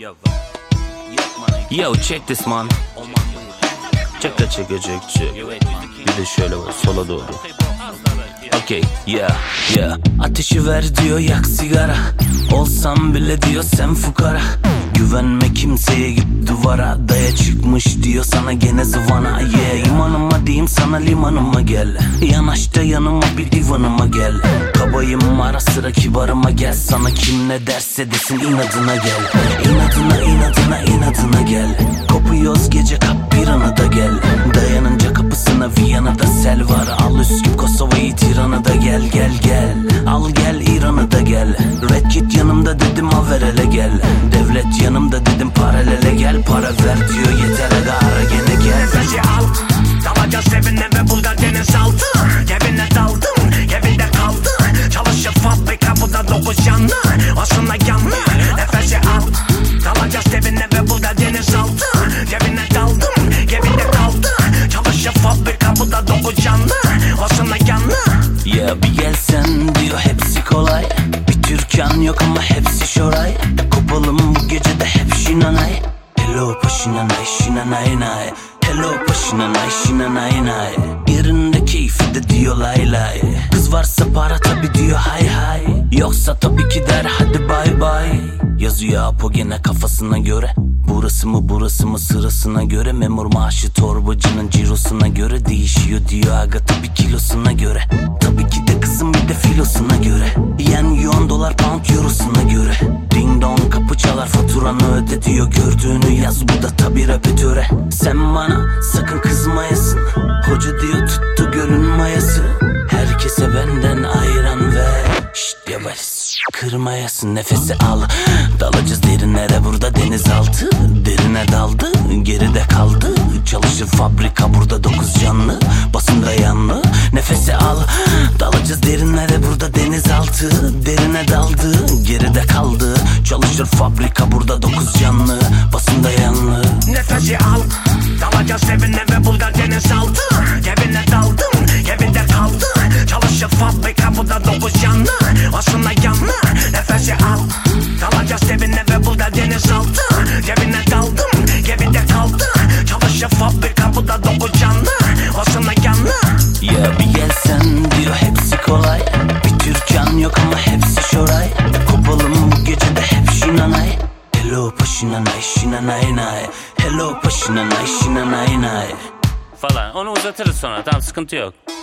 Yo, check this man. Check. Bir de şöyle var sola doğru. Okay, yeah. Ateşi ver diyor, yak sigara. Olsam bile diyor sen fukara. Güvenme kimseye, git duvara. Daya çıkmış diyor sana gene zıvana. Yeah, imanıma diyeyim sana, limanıma gel. Yanaş da yanıma, bir divanıma gel. Kabayım ara sıra kibarıma gel. Sana kim ne derse desin inadına gel. İnadına gel. Kopuyoruz gece, kap bir ana da gel. Dayanınca kapısına Viyana'da sel var. Al Üsküp Kosova'yı, Tiran'ı da gel. Al gel İran'ı da gel. Red Kit yanımda dedim, al ver hele gel. Devlet yanımda dedim, paralele gel. Para ver diyor, yeter aga ara gene gel. Nefesi al, dalacağız evine ve burada deniz altı. Evine daldım, evinde kaldı. Çalışır fabrika, bu da dokuz canlı. Aslında yanlı. Nefesi al, dalacağız evine ve burada deniz altı. Evine daldım, evinde kaldı. Çalışır fabrika, bu da dokuz canlı. Aslında yanlı. Yeah, bir gelsen diyor hepsi kolay. Bir Türkan yok ama hepsi şoray. Kopalım bu gece de hep şinanay. Hello paşinanay, şinanay. Hello paşinanay, şinanay. Yerinde keyfi de diyor lay. Kız varsa para tabi diyor hay. Yoksa tabii ki der hadi bye. Yazıyor Apo gene kafasına göre. Burası mı sırasına göre. Memur maaşı torbacının cirosuna göre. Değişiyor diyor aga tabi kilosuna göre. Tabii ki de kızım bir de filosuna göre. Yen yuan dolar pound eurosuna göre. Ding dong kapı çalar, faturanı öde diyor. Gördüğünü yaz, bu da tabi repetöre. Sen bana sakın kızmayasın. Hoca diyor tuttu gölün mayası. Herkese benden ayran ver. Şşt yavaş kırmayasın, nefesi al. Dalacağız derinlere, burada denizaltı. Derine daldı, geride kaldı. Çalışır fabrika, burada dokuz canlı. Basında yanlı, nefesi al. Dalacağız derinlere, burada denizaltı. Derine daldı, geride kaldı. Çalışır fabrika, burada dokuz canlı. Basında yanlı. Nefesi al, dalacağız evine ve burada deniz altı. Evine daldım, evinde kaldı. Çalışır fabrika, bu da dokuz canlı. Aslında yanlı. Nefesi al, dalacağız evine ve burada deniz altı. Evine daldım, evinde kaldı. Çalışır fabrika, bu da dokuz canlı. Aslında yanlı. Yeah, bir gelsen diyor hepsi kolay. Bir Türkan yok ama hepsi şoray. Kopalım bu gece de hep şinanay. Hello paşinanay, şinanay. Hello paşinanay, şinanay. Falan onu uzatırız sonra, tamam sıkıntı yok.